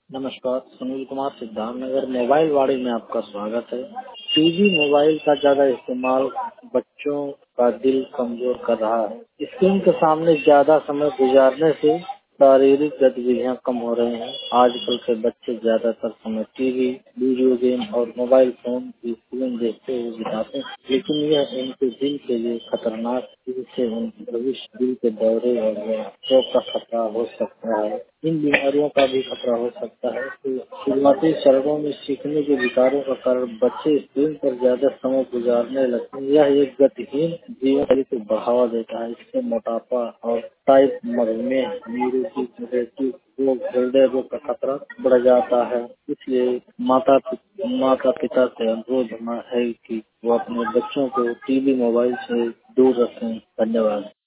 नमस्कार, सुनील कुमार सिद्धार्थनगर मोबाइल वाड़ी में आपका स्वागत है। टीवी मोबाइल का ज्यादा इस्तेमाल बच्चों का दिल कमजोर कर रहा है। स्क्रीन के सामने ज्यादा समय गुजारने से शारीरिक गतिविधियां कम हो रही हैं। आजकल के बच्चे ज्यादातर समय टीवी, वीडियो गेम और मोबाइल फोन की स्क्रीन देखते हुए बिताते हैं, लेकिन यह उनके दिल के लिए खतरनाक है। इससे उनके भविष्य दिल के दौरे और स्ट्रोक का खतरा हो सकता है। इन बीमारियों का भी खतरा हो सकता है। तो शुरुआती चरणों में सीखने के विकारों का कारण बच्चे स्क्रीन पर ज्यादा समय गुजारने लगते हैं। यह एक गतिहीन जीवन शैली को बढ़ावा देता है। इससे मोटापा और टाइप मधुमेह, न्यूरोपैथी रोग, हृदय रोग का खतरा बढ़ जाता है। इसलिए माता पिता से अनुरोध है कि वो अपने बच्चों को टीवी मोबाइल से दूर रखें। धन्यवाद।